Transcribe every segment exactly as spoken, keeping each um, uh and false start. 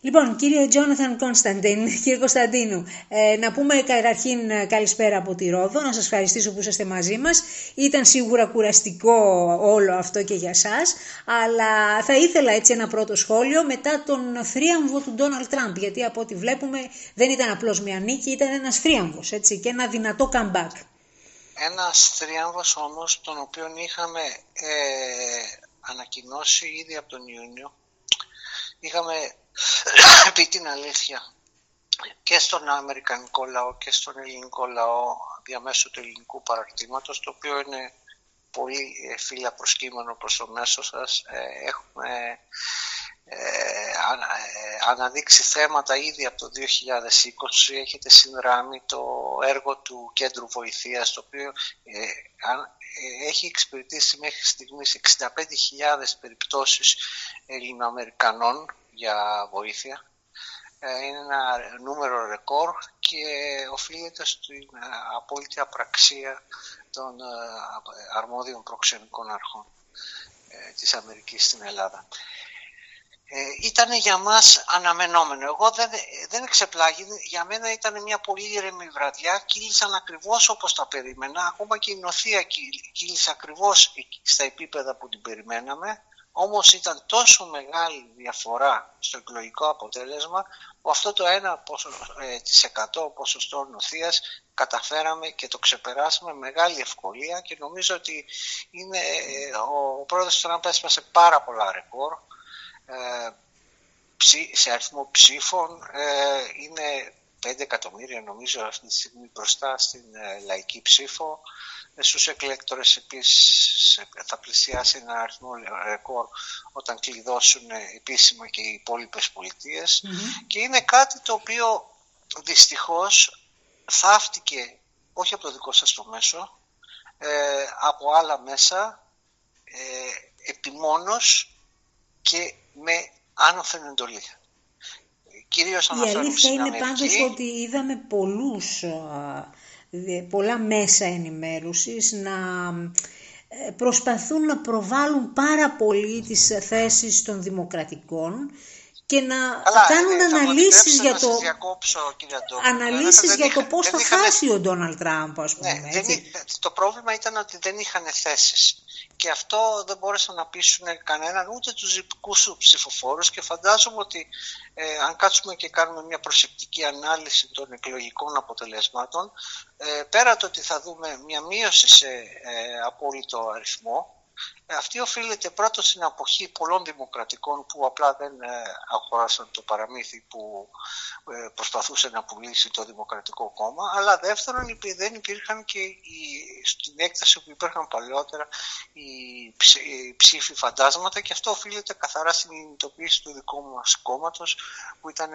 Λοιπόν, κύριε Τζόναθαν Κωνσταντίν, κύριε Κωνσταντίνου, ε, να πούμε καταρχήν καλησπέρα από τη Ρόδο, να σας ευχαριστήσω που είσαστε μαζί μας. Ήταν σίγουρα κουραστικό όλο αυτό και για σας, αλλά θα ήθελα έτσι ένα πρώτο σχόλιο μετά τον θρίαμβο του Ντόναλντ Τραμπ, γιατί από ό,τι βλέπουμε δεν ήταν απλώς μια νίκη, ήταν ένας θρίαμβος, έτσι, και ένα δυνατό comeback. Ένας θρίαμβος όμως, τον οποίο είχαμε ε, ανακοινώσει ήδη από τον Ιούνιο. Είχαμε πει την αλήθεια και στον αμερικανικό λαό και στον ελληνικό λαό διαμέσου του ελληνικού παραρτήματος, το οποίο είναι πολύ φύλλα προσκύμενο προς το μέσο σας. Έχουμε ε, ανα, ε, αναδείξει θέματα ήδη από το δύο χιλιάδες είκοσι. Έχετε συνδράμει το έργο του Κέντρου Βοηθείας, το οποίο ε, ε, έχει εξυπηρετήσει μέχρι στιγμής εξήντα πέντε χιλιάδες περιπτώσεις Ελληνοαμερικανών για βοήθεια. Είναι ένα νούμερο ρεκόρ και οφείλεται στην απόλυτη απραξία των αρμόδιων προξενικών αρχών της Αμερικής στην Ελλάδα. Ε, ήταν για μας αναμενόμενο. Εγώ δεν, δεν εξεπλάγει. Για μένα ήταν μια πολύ ήρεμη βραδιά. Κύλησαν ακριβώς όπως τα περίμενα. Ακόμα και η νοθεία κύλησε ακριβώς στα επίπεδα που την περιμέναμε. Όμως ήταν τόσο μεγάλη διαφορά στο εκλογικό αποτέλεσμα που αυτό το ένα τοις εκατό ποσοστό νοθείας καταφέραμε και το ξεπεράσαμε με μεγάλη ευκολία και νομίζω ότι είναι, ο πρόεδρος Τραμπ έσπασε πάρα πολλά ρεκόρ σε αριθμό ψήφων. Είναι πέντε εκατομμύρια νομίζω αυτή τη στιγμή μπροστά στην λαϊκή ψήφο. Στους εκλέκτορες επίσης θα πλησιάσει ένα αριθμό ρεκόρ όταν κλειδώσουν επίσημα και οι υπόλοιπες πολιτείες. Mm-hmm. Και είναι κάτι το οποίο δυστυχώς θαύτηκε όχι από το δικό σας το μέσο, ε, από άλλα μέσα, ε, επιμόνως και με άνωθεν εντολή. Κυρίως η αλήθεια είναι πάντως ότι είδαμε πολλούς, πολλά μέσα ενημέρωσης να προσπαθούν να προβάλλουν πάρα πολύ τις θέσεις των δημοκρατικών και να Καλά, κάνουν ε, αναλύσεις για το, διακόψω, αναλύσεις για είχα, το πώς θα είχαν, χάσει ο Ντόναλντ Τραμπ, ας πούμε. Ναι, έτσι. Δεν, το πρόβλημα ήταν ότι δεν είχαν θέσεις. Και αυτό δεν μπόρεσαν να πείσουν κανέναν, ούτε τους δυτικούς ψηφοφόρους, και φαντάζομαι ότι ε, αν κάτσουμε και κάνουμε μια προσεκτική ανάλυση των εκλογικών αποτελεσμάτων, ε, πέρα το ότι θα δούμε μια μείωση σε ε, απόλυτο αριθμό, αυτή οφείλεται πρώτον στην αποχή πολλών δημοκρατικών που απλά δεν αγοράσαν το παραμύθι που προσπαθούσε να πουλήσει το Δημοκρατικό Κόμμα, αλλά δεύτερον δεν υπήρχαν και οι, στην έκταση που υπήρχαν παλαιότερα οι, ψ, οι ψήφοι φαντάσματα, και αυτό οφείλεται καθαρά στην κινητοποίηση του δικού μας κόμματος που ήταν ε,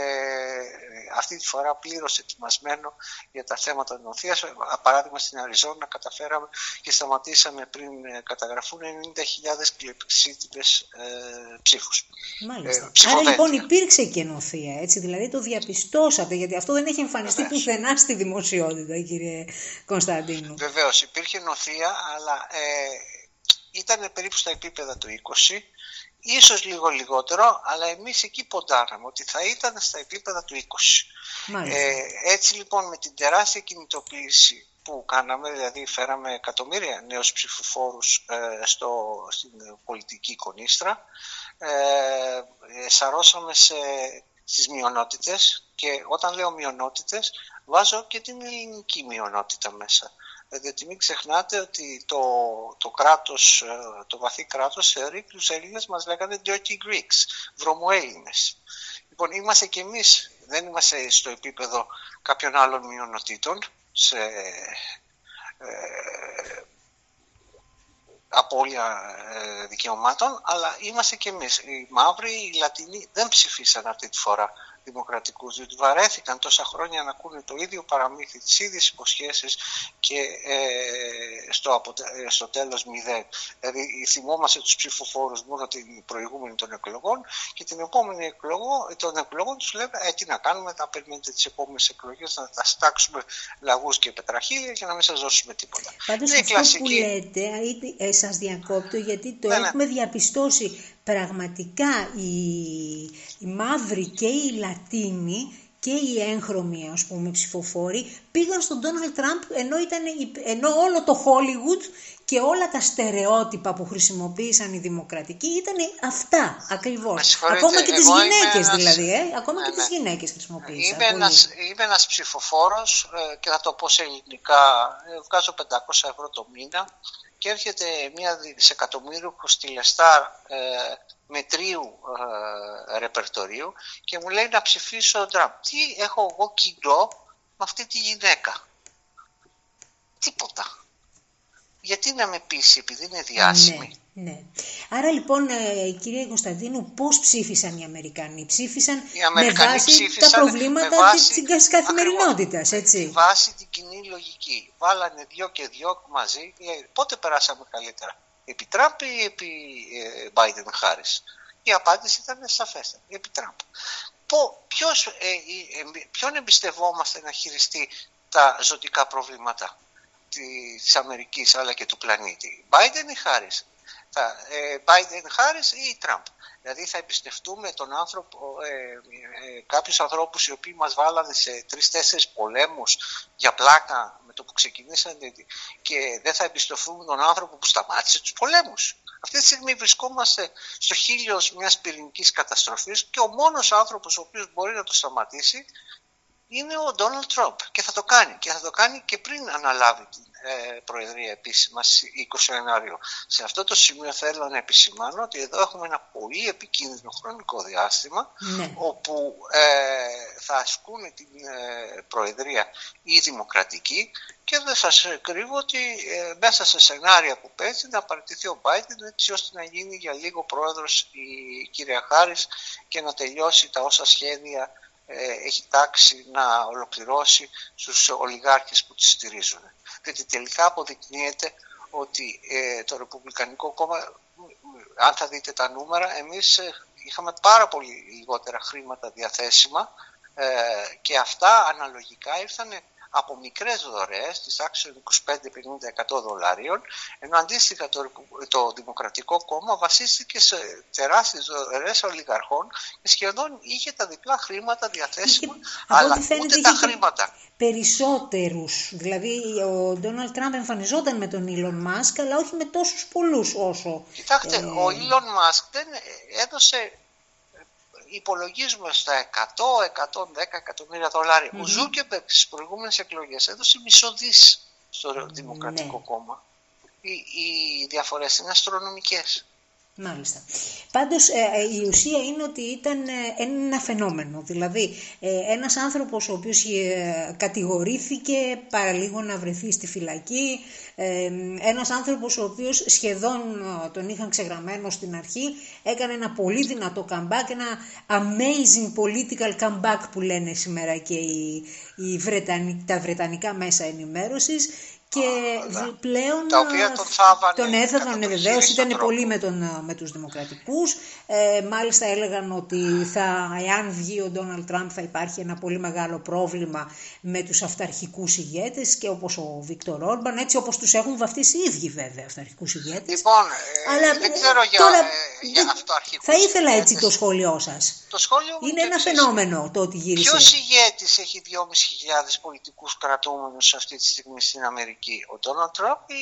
αυτή τη φορά πλήρως ετοιμασμένο για τα θέματα νοθείας. Παράδειγμα, στην Αριζόνα καταφέραμε και σταματήσαμε πριν καταγραφούν ενενήντα χιλιάδες πλειοψηφίτες ε, ψήφους. Μάλιστα. Ε, Άρα λοιπόν υπήρξε και νοθεία, έτσι, δηλαδή το διαπιστώσατε, γιατί αυτό δεν έχει εμφανιστεί Βεβαίως. πουθενά στη δημοσιότητα, κύριε Κωνσταντίνου. Βεβαίως, υπήρχε νοθεία, αλλά ε, ήταν περίπου στα επίπεδα του είκοσι, ίσως λίγο λιγότερο, αλλά εμείς εκεί ποντάραμε ότι θα ήταν στα επίπεδα του είκοσι. Ε, έτσι λοιπόν, με την τεράστια κινητοποίηση που κάναμε, δηλαδή φέραμε εκατομμύρια νέους ψηφοφόρους ε, στο, στην πολιτική κονίστρα, ε, ε, σαρώσαμε σε, στις μειονότητες, και όταν λέω μειονότητες βάζω και την ελληνική μειονότητα μέσα. Διότι μην ξεχνάτε ότι το, το κράτος, το βαθύ κράτος θεωρεί και τους Έλληνες μας λέγανε dirty Greeks, βρωμοέλληνες. Λοιπόν, είμαστε και εμείς, δεν είμαστε στο επίπεδο κάποιων άλλων μειονοτήτων, σε ε, απώλεια ε, δικαιωμάτων, αλλά είμαστε και εμείς. Οι μαύροι, οι Λατινοί δεν ψηφίσαν αυτή τη φορά δημοκρατικούς, διότι βαρέθηκαν τόσα χρόνια να ακούνε το ίδιο παραμύθι, τις ίδιες υποσχέσεις και ε, στο, αποτε... στο τέλος μηδέν. Δηλαδή θυμόμαστε τους ψηφοφόρους μόνο την προηγούμενη των εκλογών, και την επόμενη εκλογό, των εκλογών τους λέμε ε, τι να κάνουμε, θα περιμένετε τις επόμενες εκλογές να τα στάξουμε λαγούς και πετραχίλια και να μην σας δώσουμε τίποτα. Πάντως αυτό κλασική... που λέτε, ε, σας διακόπτω, γιατί το ναι, έχουμε ναι. διαπιστώσει πραγματικά οι, οι μαύροι και οι Λατίνοι και οι έγχρωμοι, ας πούμε, ψηφοφόροι πήγαν στον Ντόναλντ Τραμπ, ενώ, ήταν, ενώ όλο το Χόλιγουντ και όλα τα στερεότυπα που χρησιμοποίησαν οι δημοκρατικοί ήταν αυτά ακριβώς. Ακόμα και τις γυναίκες ένας... δηλαδή, ε? Ακόμα ναι, και ναι. τις γυναίκες χρησιμοποίησαν. Είμαι ένας, είμαι ένας ψηφοφόρος ε, και θα το πω σε ελληνικά, ε, βγάζω πεντακόσια ευρώ το μήνα και έρχεται μια δισεκατομμύριο χωστιλεστάρ ε, μετρίου ε, ρεπερτορίου και μου λέει να ψηφίσω Τραμπ. Τι έχω εγώ κοινό με αυτή τη γυναίκα? Τίποτα. Γιατί να με πείσει, επειδή είναι διάσημη? Ναι, ναι. Άρα λοιπόν, ε, κυρία Κωνσταντίνου, πώς ψήφισαν οι Αμερικανοί? Ψήφισαν οι Αμερικανοί με βάση ψήφισαν τα προβλήματα βάση, της καθημερινότητας, έτσι. Με βάση την κοινή λογική. Βάλανε δυο και δυο μαζί. Πότε περάσαμε καλύτερα? Επί Τραμπ ή επί ε, Biden Harris? Η απάντηση ήταν σαφέστατη. Επί Τραμπ. Ποιος, ε, ε, ποιον εμπιστευόμαστε να χειριστεί τα ζωτικά προβλήματα της Αμερικής αλλά και του πλανήτη? Biden ή Harris? Θα, ε, Biden, Harris ή Τραμπ? Δηλαδή θα εμπιστευτούμε τον άνθρωπο, ε, ε, κάποιους ανθρώπους οι οποίοι μας βάλανε σε τρεις-τέσσερις πολέμους για πλάκα με το που ξεκινήσανε και δεν θα εμπιστευτούμε τον άνθρωπο που σταμάτησε τους πολέμους? Αυτή τη στιγμή βρισκόμαστε στο χείλιος μιας πυρηνικής καταστροφής και ο μόνος άνθρωπος ο οποίος μπορεί να το σταματήσει είναι ο Ντόναλντ Τραμπ και θα το κάνει και θα το κάνει και πριν αναλάβει την ε, Προεδρία επίσημα είκοσι Ιανουαρίου. Σε αυτό το σημείο θέλω να επισημάνω ότι εδώ έχουμε ένα πολύ επικίνδυνο χρονικό διάστημα ναι. όπου ε, θα ασκούν την ε, Προεδρία οι Δημοκρατικοί και δεν σας κρύβω ότι ε, μέσα σε σενάρια που παίζει να παραιτηθεί ο Biden έτσι ώστε να γίνει για λίγο πρόεδρος η κυρία Χάρις και να τελειώσει τα όσα σχέδια έχει τάξει να ολοκληρώσει στους ολιγάρχες που τις στηρίζουν. Γιατί τελικά αποδεικνύεται ότι ε, το Ρεπουμπλικανικό Κόμμα, αν θα δείτε τα νούμερα, εμείς ε, είχαμε πάρα πολύ λιγότερα χρήματα διαθέσιμα ε, και αυτά αναλογικά ήρθαν από μικρές δωρεές της τάξης των είκοσι πέντε με πενήντα εκατό δολαρίων, ενώ αντίστοιχα το, το Δημοκρατικό Κόμμα βασίστηκε σε τεράστιες δωρεές ολιγαρχών και σχεδόν είχε τα διπλά χρήματα διαθέσιμα, είχε, αλλά ούτε τα χρήματα. Περισσότερους, δηλαδή ο Ντόναλντ Τραμπ εμφανιζόταν με τον Ήλον Μάσκ, αλλά όχι με τόσους πολλούς όσο... Κοιτάξτε, ε... ο Ήλον Μάσκ δεν έδωσε... Υπολογίζουμε στα εκατό με εκατόν δέκα εκατομμύρια δολάρια. Mm-hmm. Ο Ζούκεμπεργκ στις προηγούμενες εκλογές έδωσε μισό δις στο mm-hmm. Δημοκρατικό ναι. Κόμμα. Οι, οι διαφορές είναι αστρονομικές. Μάλιστα. Πάντως ε, η ουσία είναι ότι ήταν ε, ένα φαινόμενο. Δηλαδή ε, ένας άνθρωπος ο οποίος ε, κατηγορήθηκε παραλίγο να βρεθεί στη φυλακή, ε, ένας άνθρωπος ο οποίος σχεδόν ε, τον είχαν ξεγραμμένο στην αρχή, έκανε ένα πολύ δυνατό comeback, ένα amazing political comeback που λένε σήμερα και οι, οι Βρετανι, τα βρετανικά μέσα ενημέρωσης. Και ah, πλέον τα οποία τον, θάβανε, τον έθαβαν βεβαίως, ήταν πολύ με, τον, με τους δημοκρατικούς. Ε, μάλιστα έλεγαν ότι θα, εάν βγει ο Ντόναλντ Τραμπ θα υπάρχει ένα πολύ μεγάλο πρόβλημα με τους αυταρχικούς ηγέτες και όπως ο Βίκτορ Όρμπαν, έτσι όπως τους έχουν βαφτίσει οι ίδιοι βέβαια αυταρχικούς ηγέτες. Λοιπόν, ε, αλλά, δεν ξέρω για, τώρα, ε, για αυταρχικούς θα ήθελα ηγέτες. Έτσι το σχόλιο σας. Το σχόλιο είναι ένα φαινόμενο το ότι γύρισε. Ποιος ηγέτης έχει δυόμισι χιλιάδες πολιτικούς κρατούμενους αυτή τη στιγμή στην Αμερική, ο Ντόναλντ Τραμπ ή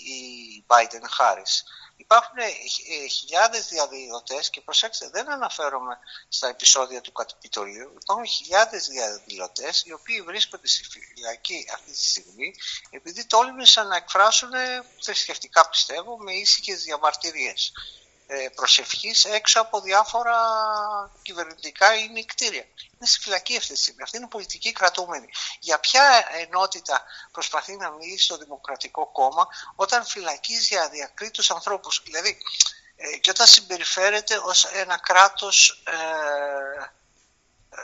η Biden Harris? Υπάρχουν ε, χιλιάδες διαδηλωτές και προσέξτε, δεν αναφέρομαι στα επεισόδια του Καπιτολίου. Υπάρχουν χιλιάδες διαδηλωτές οι οποίοι βρίσκονται στη φυλακή αυτή τη στιγμή επειδή τόλμησαν να εκφράσουν θρησκευτικά, πιστεύω, με ήσυχες διαμαρτυρίες προσευχής έξω από διάφορα κυβερνητικά ή κτίρια. Είναι στη φυλακή αυτή τη στιγμή. Αυτή είναι πολιτική κρατούμενη. Για ποια ενότητα προσπαθεί να μιλήσει στο Δημοκρατικό Κόμμα όταν φυλακίζει για αδιακρίτους ανθρώπους? Δηλαδή, ε, και όταν συμπεριφέρεται ως ένα κράτος ε, ε,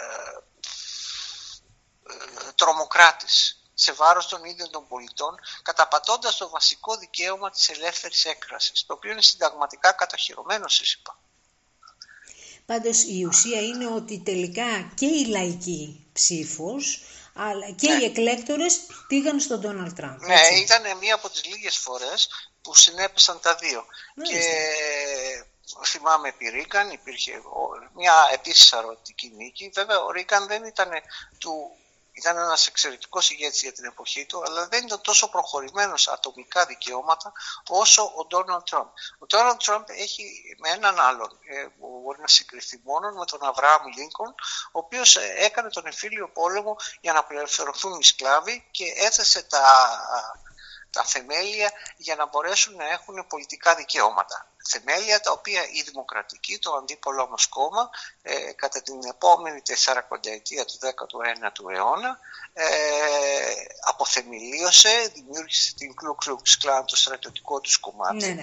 ε, τρομοκράτης σε βάρος των ίδιων των πολιτών, καταπατώντας το βασικό δικαίωμα της ελεύθερης έκφρασης, το οποίο είναι συνταγματικά κατοχυρωμένο, σας είπα. Πάντως η ουσία είναι ότι τελικά και η λαϊκή ψήφος, αλλά και ναι. οι εκλέκτορες πήγαν στον Ντόναλντ Τραμπ. Ναι, ήταν μία από τις λίγες φορές που συνέπεσαν τα δύο. Μάλιστα. Και θυμάμαι επί Ρίγκαν υπήρχε μια επίσης αρωτική νίκη. Βέβαια ο Ρίγκαν δεν ήταν του... Ήταν ένας εξαιρετικός ηγέτης για την εποχή του, αλλά δεν ήταν τόσο προχωρημένος ατομικά δικαιώματα όσο ο Ντόναλντ Τραμπ. Ο Ντόναλντ Τραμπ έχει με έναν άλλον, ε, που μπορεί να συγκριθεί μόνο με τον Αβραάμ Λίνκον, ο οποίος έκανε τον εμφύλιο πόλεμο για να απελευθερωθούν οι σκλάβοι και έθεσε τα, τα θεμέλια για να μπορέσουν να έχουν πολιτικά δικαιώματα. Θεμέλια τα οποία η Δημοκρατική, το αντίπολο μας κόμμα, ε, κατά την επόμενη τεσσαρακονταετία του δέκατου ένατου αιώνα ε, αποθεμελίωσε, δημιούργησε την Ku Klux Klan, το στρατιωτικό τους κομμάτι. Ναι, ναι.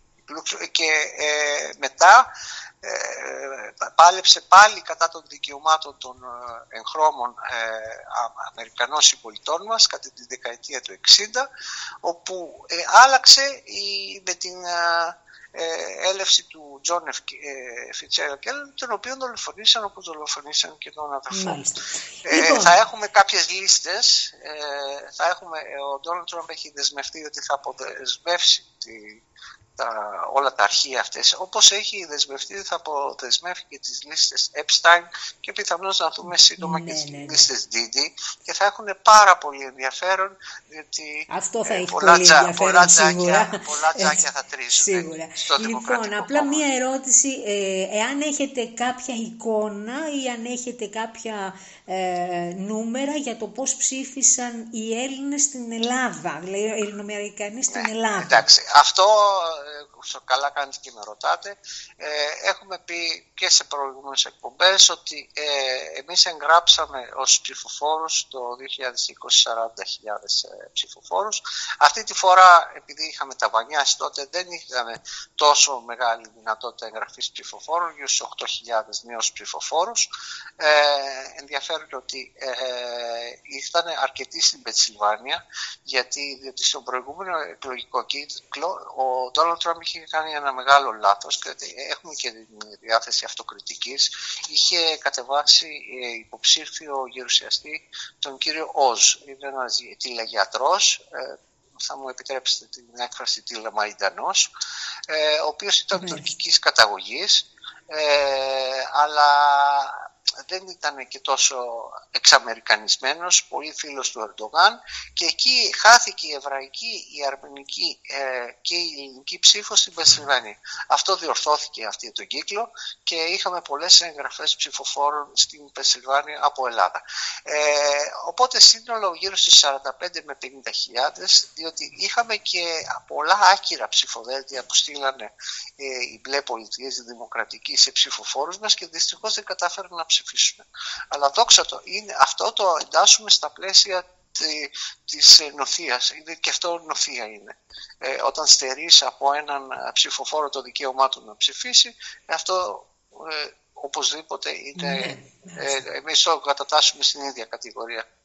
Και ε, μετά ε, πάλεψε πάλι κατά των δικαιωμάτων των ε, εγχρώμων ε, Αμερικανών συμπολιτών μας κατά τη δεκαετία του εξήντα, όπου ε, άλλαξε η, με την ε, έλευση του Τζον Φιτσέραλντ Κέννεντι, τον οποίο δολοφονήσαν όπως δολοφονήσαν και τον αδερφό. Ε, λοιπόν. Θα έχουμε κάποιες λίστες. Ε, θα έχουμε, ο Ντόναλντ Τραμπ έχει δεσμευτεί ότι θα αποδεσμεύσει τη, τα, όλα τα αρχεία αυτές, όπως έχει δεσμευτεί ότι θα αποδεσμεύει και τις λίστες Epstein και πιθανώς να δούμε σύντομα ναι, και τις ναι, ναι. λίστες Didi, και θα έχουν πάρα πολύ ενδιαφέρον, διότι αυτό θα ε, έχει πολλά, πολύ τζα, ενδιαφέρον πολλά, σίγουρα. Τζάκια, πολλά τζάκια θα τρίζουν σίγουρα. στο Δημοκρατικό Λοιπόν, απλά κόμμα. μία ερώτηση, ε, εάν έχετε κάποια εικόνα ή αν έχετε κάποια ε, νούμερα για το πώς ψήφισαν οι Έλληνες στην Ελλάδα, δηλαδή οι Ελληνοαμερικανοί στην ναι, Ελλάδα. Εντάξει, αυτό ε, καλά κάνετε και με ρωτάτε. Ε, έχουμε πει και σε προηγούμενες εκπομπές ότι ε, εμείς εγγράψαμε ως ψηφοφόρους το δύο χιλιάδες είκοσι σαράντα χιλιάδες ε, ψηφοφόρους. Αυτή τη φορά, επειδή είχαμε ταβανιάσει τότε, δεν είχαμε τόσο μεγάλη δυνατότητα εγγραφής ψηφοφόρων, γύρω στους οκτώ χιλιάδες νέους ψηφοφόρους. Ε, ενδιαφέρον ότι ε, ήρθαν αρκετοί στην Πενσιλβάνια, γιατί διότι στον προηγούμενο εκλογικό κύκλο ο Ντόναλντ Τραμπ είχε κάνει ένα μεγάλο λάθος και έχουμε και τη διάθεση αυτοκριτικής. Είχε κατεβάσει ε, υποψήφιο γερουσιαστή τον κύριο Οζ. Είναι ένας τηλεγιατρός, ε, θα μου επιτρέψετε την έκφραση τηλεμαϊντανός, ε, ο οποίος ήταν mm. τουρκικής καταγωγής, ε, αλλά δεν ήταν και τόσο εξαμερικανισμένος, πολύ φίλος του Ερντογάν, και εκεί χάθηκε η εβραϊκή, η αρμενική ε, και η ελληνική ψήφος στην Πενσιλβάνια. Αυτό διορθώθηκε αυτή τον κύκλο και είχαμε πολλές εγγραφές ψηφοφόρων στην Πενσιλβάνια από Ελλάδα. Ε, οπότε σύνολο γύρω στις σαράντα πέντε με πενήντα χιλιάδες, διότι είχαμε και πολλά άκυρα ψηφοδέλτια που στείλανε ε, οι μπλε πολιτείες, οι δημοκρατικοί, σε ψηφοφόρους μας και δυστυχώς δεν κατάφεραν να ψηφίσουν. Αλλά δόξα το, είναι, αυτό το εντάσσουμε στα πλαίσια τη, της νοθείας. Είναι, και αυτό νοθεία είναι. Ε, όταν στερείς από έναν ψηφοφόρο το δικαίωμά του να ψηφίσει, αυτό ε, οπωσδήποτε είναι, ε, εμείς το κατατάσσουμε στην ίδια κατηγορία.